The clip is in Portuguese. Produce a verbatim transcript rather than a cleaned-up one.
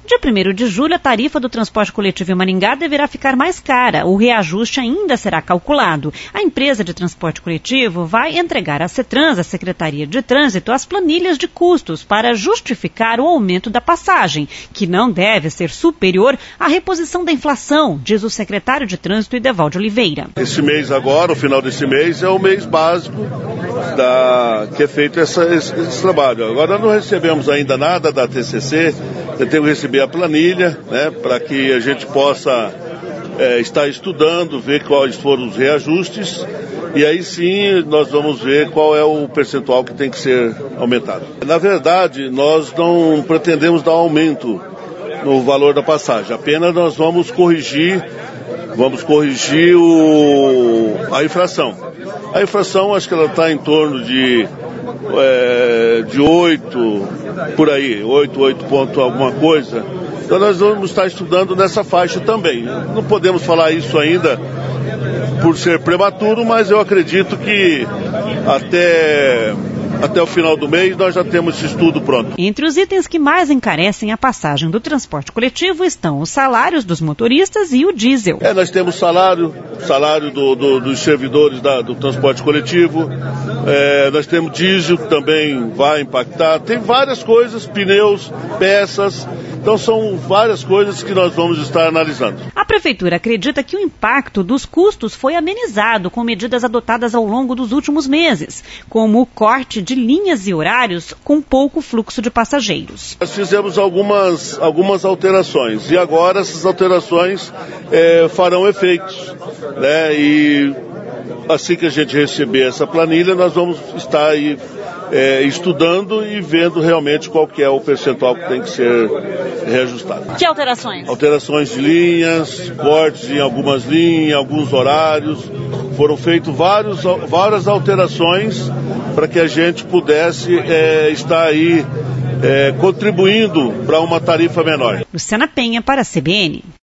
Dia primeiro de julho, a tarifa do transporte coletivo em Maringá deverá ficar mais cara. O reajuste ainda será calculado. A empresa de transporte coletivo vai entregar à CETRANS, a Secretaria de Trânsito, as planilhas de custos para justificar o aumento da passagem, que não deve ser superior à reposição da inflação, diz o secretário de Trânsito, Idevaldo Oliveira. Esse mês agora, o final desse mês, é o mês básico da, que é feito essa, esse, esse trabalho. Agora não recebemos ainda nada da T C C, eu tenho que receber a planilha, né, para que a gente possa é, estar estudando, ver quais foram os reajustes e aí sim nós vamos ver qual é o percentual que tem que ser aumentado. Na verdade, nós não pretendemos dar aumento no valor da passagem, apenas nós vamos corrigir, vamos corrigir o, a inflação. A inflação, acho que ela está em torno de, é, de oito, por aí, oito, oito ponto alguma coisa. Então nós vamos estar estudando nessa faixa também. Não podemos falar isso ainda por ser prematuro, mas eu acredito que até... Até o final do mês nós já temos esse estudo pronto. Entre os itens que mais encarecem a passagem do transporte coletivo estão os salários dos motoristas e o diesel. É, nós temos salário, salário do, do, dos servidores da, do transporte coletivo, é, nós temos diesel que também vai impactar, tem várias coisas, pneus, peças, então são várias coisas que nós vamos estar analisando. A Prefeitura acredita que o impacto dos custos foi amenizado com medidas adotadas ao longo dos últimos meses, como o corte de linhas e horários com pouco fluxo de passageiros. Nós fizemos algumas, algumas alterações e agora essas alterações é, farão efeitos, né? E assim que a gente receber essa planilha, nós vamos estar aí é, estudando e vendo realmente qual que é o percentual que tem que ser reajustado. Que alterações? Alterações de linhas, cortes em algumas linhas, alguns horários. Foram feitas vários, várias alterações para que a gente pudesse é, estar aí é, contribuindo para uma tarifa menor. Luciana Penha para a C B N.